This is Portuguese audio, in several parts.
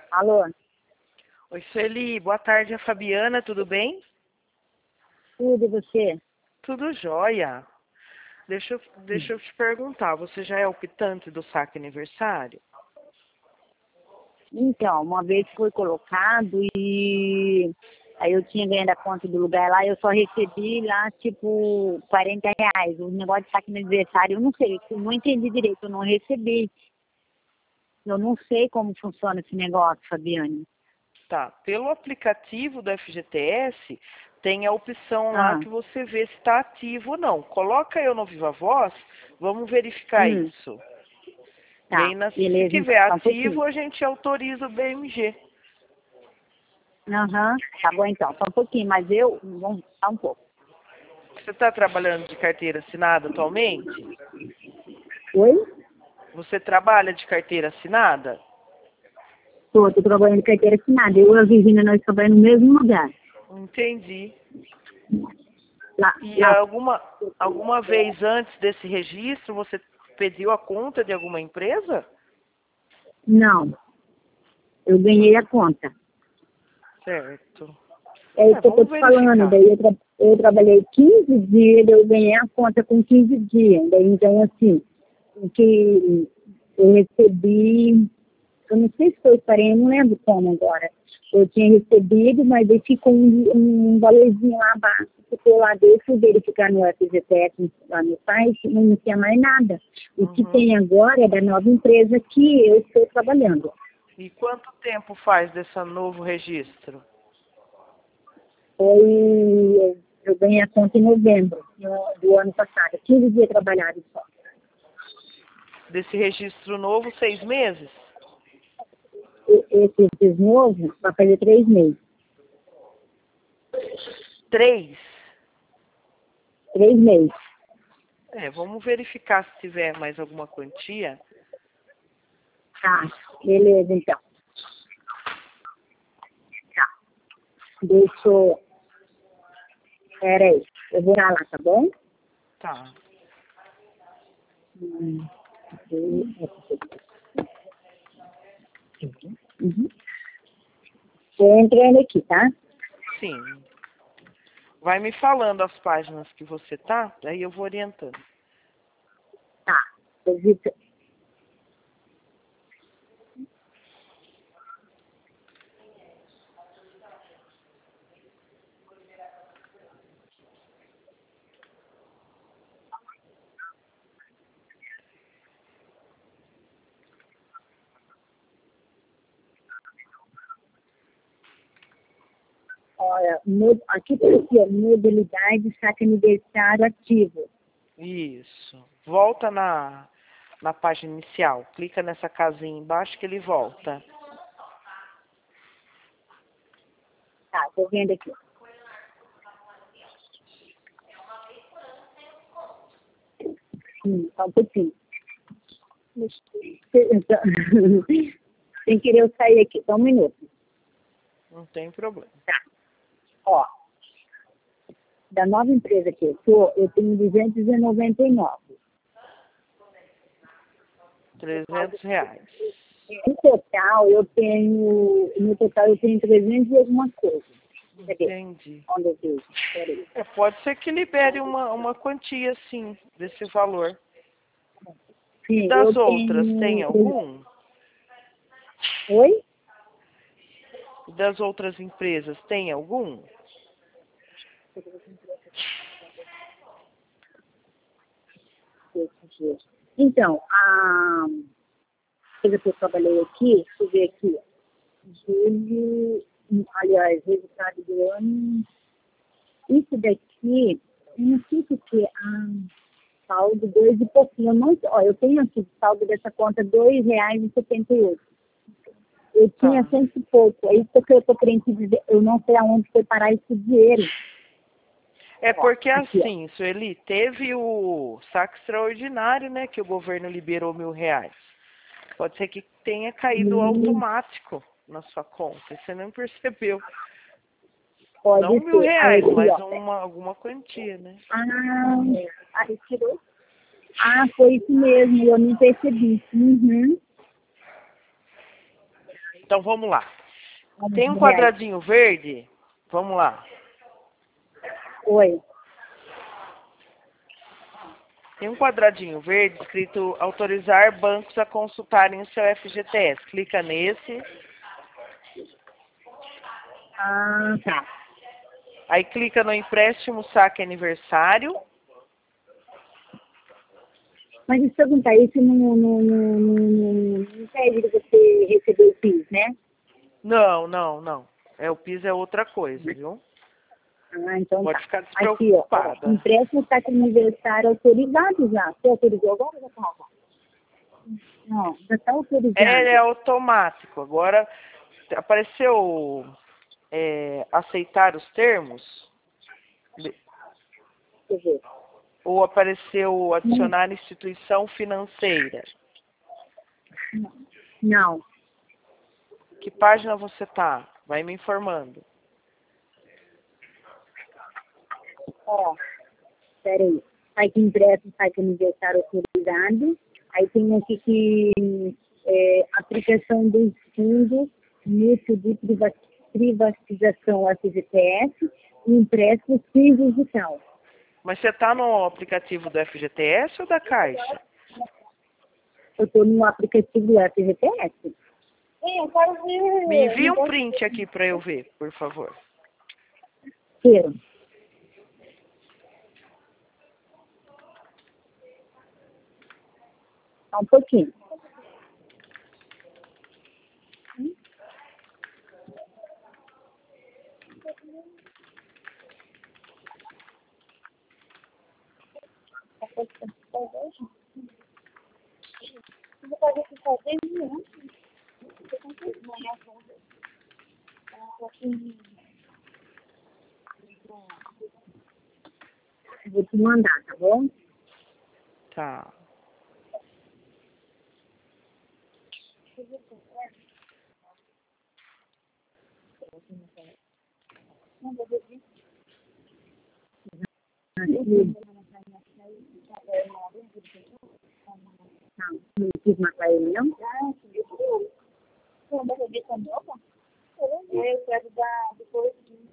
Alô? Oi, Sueli, boa tarde, é a Fabiana, tudo bem? Tudo e você? Tudo jóia. Deixa eu te perguntar, você já é optante do saque aniversário? Então, uma vez foi colocado e aí eu tinha ganho da conta do lugar lá, eu só recebi lá, tipo, R$ 40. O negócio de saque no aniversário, eu não sei, eu não entendi direito, eu não recebi. Eu não sei como funciona esse negócio, Fabiane. Tá, pelo aplicativo do FGTS, tem a opção lá Ah, que você vê se está ativo ou não. Coloca eu no Viva Voz, vamos verificar hum, isso. E tá, aí, se beleza, então, tiver só um pouquinho. ativo, a gente autoriza o BMG. Aham, tá bom então, só um pouquinho, mas vamos só um pouco. Você está trabalhando de carteira assinada atualmente? Oi? Você trabalha de carteira assinada? Tô trabalhando em carteira assinada, eu e a Virgínia, nós trabalhamos no mesmo lugar. Entendi. Lá, E lá, alguma vez antes desse registro, você pediu a conta de alguma empresa? não, eu ganhei a conta. Certo. É isso que eu tô Vamos te falando. verificar. Daí eu trabalhei 15 dias, daí eu ganhei a conta com 15 dias. Daí, então, assim, o que eu recebi, eu não sei se foi parei, eu não lembro como agora. Eu tinha recebido, mas aí ficou um valorzinho lá abaixo. Ficou lá, daí eu fui verificar no FGTS, lá no site, não tinha mais nada. O que Uhum. tem agora é da nova empresa que eu estou trabalhando. E quanto tempo faz desse novo registro? Eu ganhei a conta em novembro do ano passado, 15 dias trabalhados só. Desse registro novo, 6 meses? Esse novo vai fazer 3 meses. 3? 3 meses. Vamos verificar se tiver mais alguma quantia. Tá, beleza então. Tá, deixa eu... Pera aí, eu vou lá, tá bom? Tá. Hum, uhum. Tô entrando aqui, tá? Sim. Vai me falando as páginas que você tá, daí eu vou orientando. Tá. Eu vi olha, aqui tá aqui, ó, modalidade saque aniversário ativo. Isso. Volta na página inicial. Clica nessa casinha embaixo que ele volta. Tá, tô vendo aqui. Só um pouquinho. Sem querer eu sair aqui, só um minuto. Não tem problema. Tá. Ó, da nova empresa que eu tô, eu tenho 299. R$ 300. No total eu tenho 300 e alguma coisa. Cadê? Entendi. Onde eu vejo? Peraí. Pode ser que libere uma quantia, sim, desse valor. E Sim, eu das outras, tem tenho. algum? Oi? E das outras empresas, tem algum? Então, a empresa que eu trabalhei aqui, deixa eu ver aqui, julho, aliás, resultado do ano, isso daqui, eu não sei o que, saldo 2 e pouquinho, eu não, ó, eu tenho aqui saldo dessa conta R$ 2,78. Eu tinha Tá. 100 e pouco, é isso que eu tô querendo te dizer, eu não sei aonde foi parar esse dinheiro. É Ó, porque aqui, ó. assim, Sueli, teve o saque extraordinário, né, que o governo liberou R$ 1.000. Pode ser que tenha caído Hum, automático na sua conta, e você não percebeu. Não Pode mil ser. Aí reais, aqui, mas ó. alguma quantia, né? Retirou? Foi isso mesmo, eu não percebi. Uhum. Então vamos lá. Vamos Tem um ver. quadradinho verde? Vamos lá. Oi. Tem um quadradinho verde escrito autorizar bancos a consultarem o seu FGTS. Clica nesse. Ah, tá. Aí clica no empréstimo saque aniversário. Mas deixa eu perguntar, isso não impede de você receber o PIS, né? Não. O PIS é outra coisa, viu? Ah, então Pode tá. ficar Aqui, ó. despreocupada. Empréstimo saque aniversário autorizado já. Você autorizou agora ou já estava? Não, já está autorizado. Ele é automático. Agora, apareceu aceitar os termos? Deixa eu ver. Ou apareceu adicionar instituição financeira? Não. Que página você tá? Vai me informando. Ó, peraí. Site empréstimo, site aniversário autorizado. Aí tem aqui que aplicação dos fundos, mútuo de privatização FGTS e empréstimo FIIs digital. Mas você tá no aplicativo do FGTS ou da Caixa? Eu estou no aplicativo do FGTS. Eu quero ver. Me envia um print aqui para eu ver, por favor. Quero. Só um pouquinho. Vou te mandar, tá bom? Tá. Não quis matar ele, não? Eu quero dar depois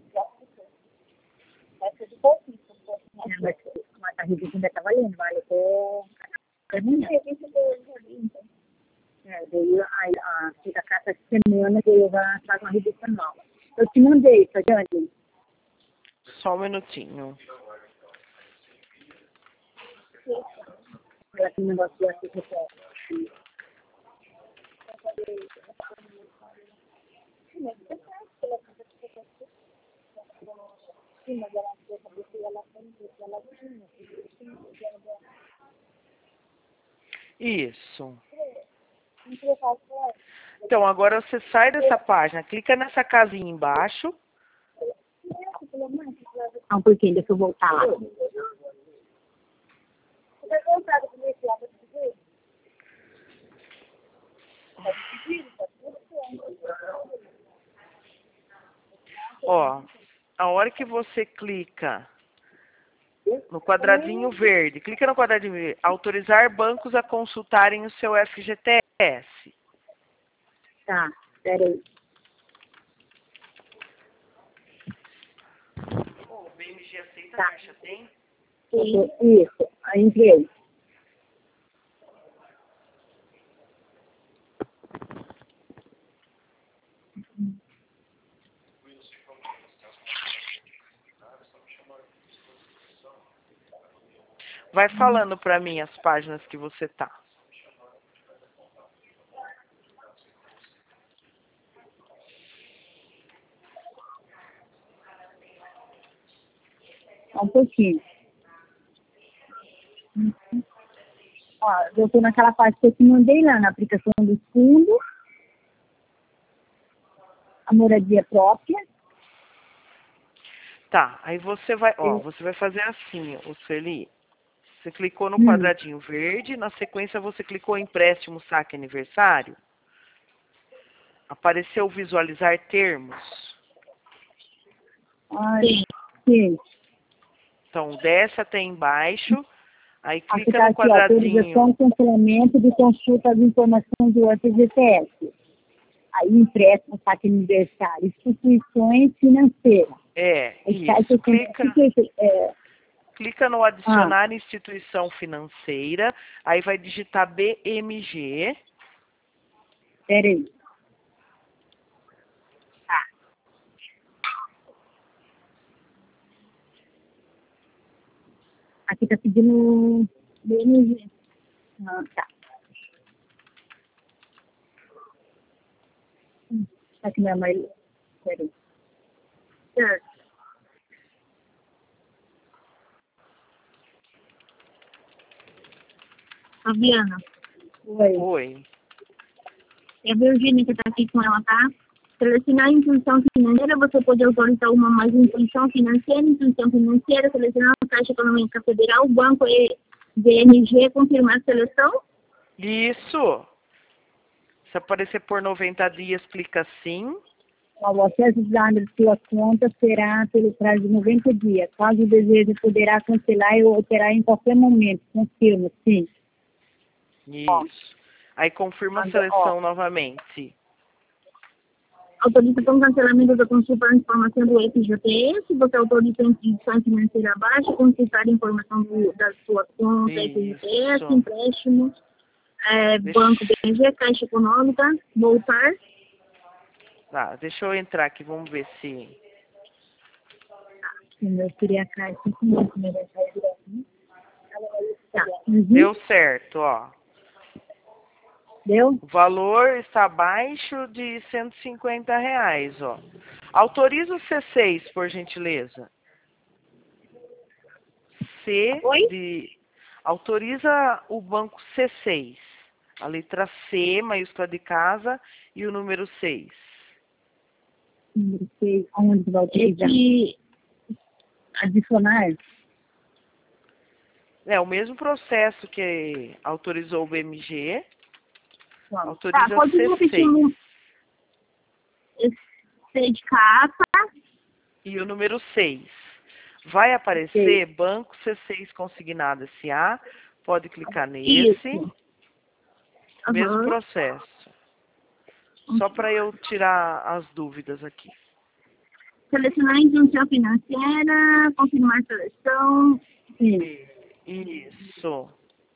vai ser de pouquinho. Mas a revista ainda tá valendo, vale até terminar. Daí fica a cada semana que eu vou fazer uma revista nova. Eu te mandei, tá vendo? Só um minutinho. Ela tem um negócio de assistência. Isso. Então, agora você sai dessa página, clica nessa casinha embaixo. Um pouquinho, deixa eu voltar lá. Ó, a hora que você clica no quadradinho verde, clica no quadradinho verde, autorizar bancos a consultarem o seu FGTS. Tá, peraí. O BMG aceita Tá. a Caixa tem? Isso, aí entrei. Vai falando pra mim as páginas que você tá. Só um pouquinho. Ó, eu estou naquela parte que eu te mandei lá, na aplicação do fundo, a moradia própria. Tá, aí você vai fazer assim, ô Sueli. Você clicou no quadradinho verde, na sequência você clicou em empréstimo saque aniversário. Apareceu visualizar termos. Sim. Então desce até embaixo, aí Aqui clica está no aqui, ó, quadradinho. autorização, cancelamento de consulta de informações do FGTS. Aí empréstimo, saque aniversário, instituições financeiras. Isso. Clica no adicionar instituição financeira, aí vai digitar BMG. Peraí. Tá. Aqui tá pedindo BMG. Tá. Aqui minha mãe. Peraí. Certo. Fabiana. Oi. É a Virgínia que está aqui com ela, tá? Selecionar a instituição financeira, você pode autorizar uma mais instituição financeira, selecionar a Caixa Econômica Federal, o Banco BMG, confirmar a seleção? Isso. Se aparecer por 90 dias, clica sim. O acesso dos dados de sua conta será pelo prazo de 90 dias. Caso deseje, poderá cancelar ou alterar em qualquer momento. Confirma, sim. Isso. Aí confirma a seleção novamente. Autoriza com cancelamento da consulta a informação do FGTS. Você autoriza a instituição financeira abaixo, consultar a informação da sua conta, FGTS, empréstimo, Banco BMG, Caixa Econômica, voltar. Tá, deixa eu entrar aqui, vamos ver se... Eu queria a Caixa. Tá. Deu certo, ó. Deu? O valor está abaixo de R$150, ó. Autoriza o C6, por gentileza. Autoriza o banco C6. A letra C, maiúscula de casa, e o número 6. Número 6, onde vai utilizar? Adicionar? É o mesmo processo que autorizou o BMG. Autoriza pode repetir C6. C de casa. E o número 6. Vai aparecer Banco C6 Consignado S.A. Pode clicar nesse. Mesmo processo. Só para eu tirar as dúvidas aqui. Selecionar a instituição financeira, confirmar a seleção. Isso.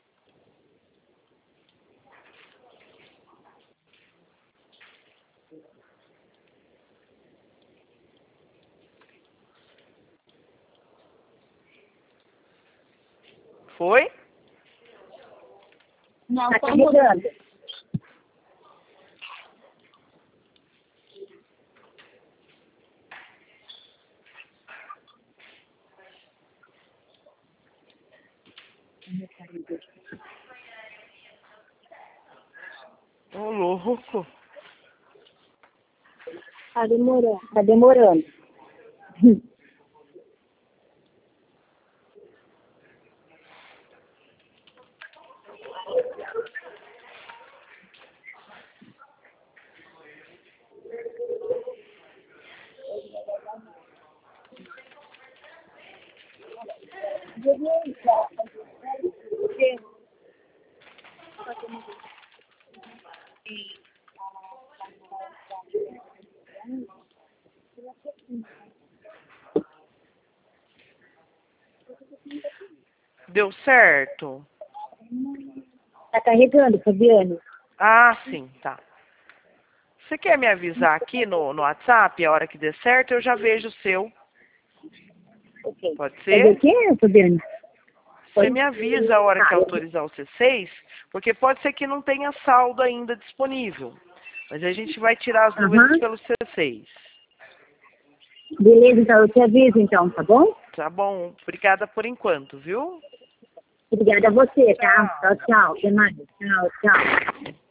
Foi? Não, tá carregando. Ô, louco. Tá demorando. Tá demorando. Deu certo? Tá carregando, Fabiano? Ah, sim, tá. Você quer me avisar aqui no WhatsApp a hora que der certo? Eu já vejo o seu. Ok. Pode Fazer ser? o quê, Fabiano? Você me avisa a hora que autorizar o C6, porque pode ser que não tenha saldo ainda disponível. Mas a gente vai tirar as dúvidas pelo C6. Beleza, então eu te aviso então, tá bom? Tá bom. Obrigada por enquanto, viu? Obrigada a você, tá? Tchau, tchau. Até mais. Tchau, tchau.